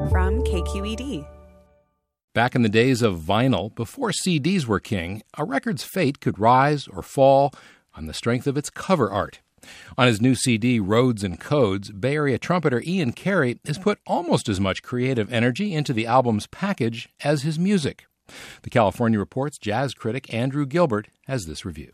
from KQED. Back in the days of vinyl, before CDs were king, a record's fate could rise or fall on the strength of its cover art. On his new CD, Roads and Codes, Bay Area trumpeter Ian Carey has put almost as much creative energy into the album's package as his music. The California Report's jazz critic Andrew Gilbert has this review.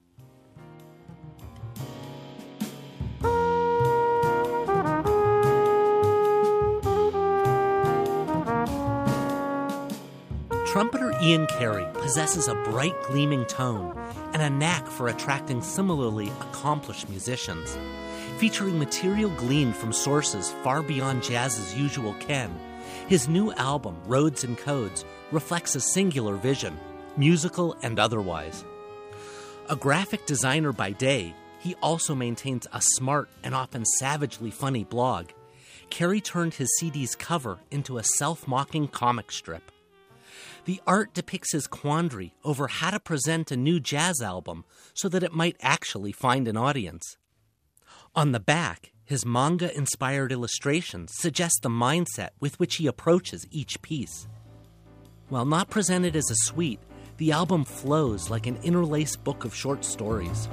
Trumpeter Ian Carey possesses a bright, gleaming tone and a knack for attracting similarly accomplished musicians. Featuring material gleaned from sources far beyond jazz's usual ken, his new album, Roads and Codes, reflects a singular vision, musical and otherwise. A graphic designer by day, he also maintains a smart and often savagely funny blog. Carey turned his CD's cover into a self-mocking comic strip. The art depicts his quandary over how to present a new jazz album so that it might actually find an audience. On the back, his manga-inspired illustrations suggest the mindset with which he approaches each piece. While not presented as a suite, the album flows like an interlaced book of short stories.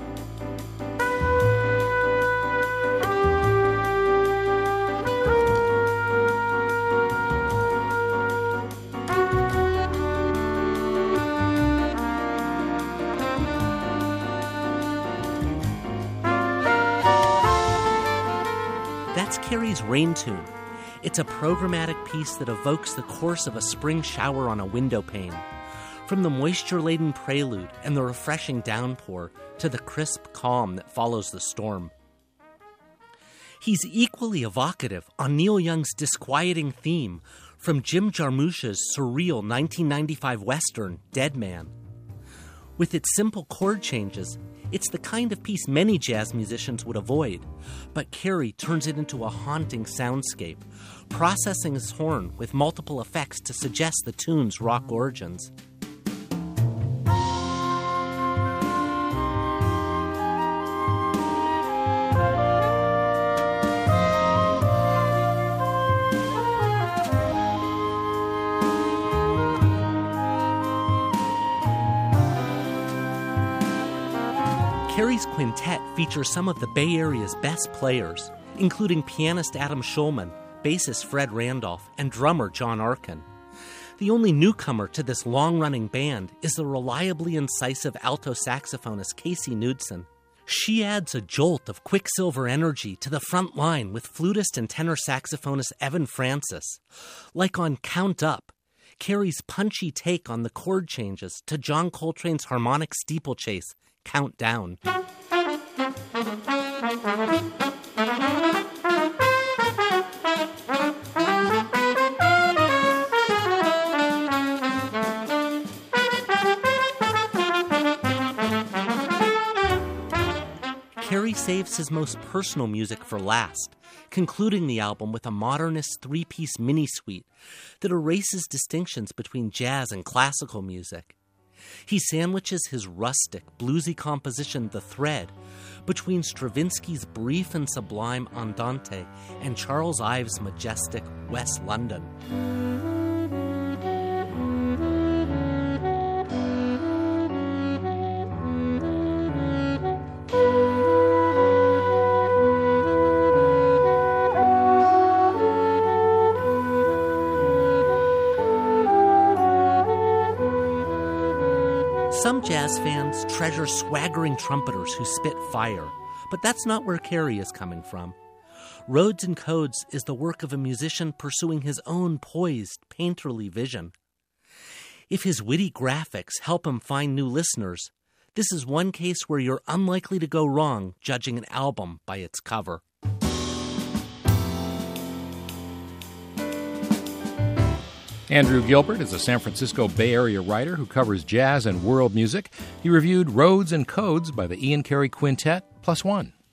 That's Carey's Rain Tune. It's a programmatic piece that evokes the course of a spring shower on a window pane. From the moisture-laden prelude and the refreshing downpour to the crisp calm that follows the storm. He's equally evocative on Neil Young's disquieting theme from Jim Jarmusch's surreal 1995 western, Dead Man. With its simple chord changes, it's the kind of piece many jazz musicians would avoid, but Carey turns it into a haunting soundscape, processing his horn with multiple effects to suggest the tune's rock origins. Carey's quintet features some of the Bay Area's best players, including pianist Adam Schulman, bassist Fred Randolph, and drummer John Arkin. The only newcomer to this long-running band is the reliably incisive alto saxophonist Casey Knudsen. She adds a jolt of Quicksilver energy to the front line with flutist and tenor saxophonist Evan Francis. Like on Count Up, Carey's punchy take on the chord changes to John Coltrane's harmonic steeplechase, Count Down. Carey saves his most personal music for last, concluding the album with a modernist three-piece mini-suite that erases distinctions between jazz and classical music. He sandwiches his rustic, bluesy composition, The Thread, between Stravinsky's brief and sublime Andante and Charles Ives' majestic West London. Some jazz fans treasure swaggering trumpeters who spit fire, but that's not where Carey is coming from. Roads and Codes is the work of a musician pursuing his own poised, painterly vision. If his witty graphics help him find new listeners, this is one case where you're unlikely to go wrong judging an album by its cover. Andrew Gilbert is a San Francisco Bay Area writer who covers jazz and world music. He reviewed Roads and Codes by the Ian Carey Quintet, +1.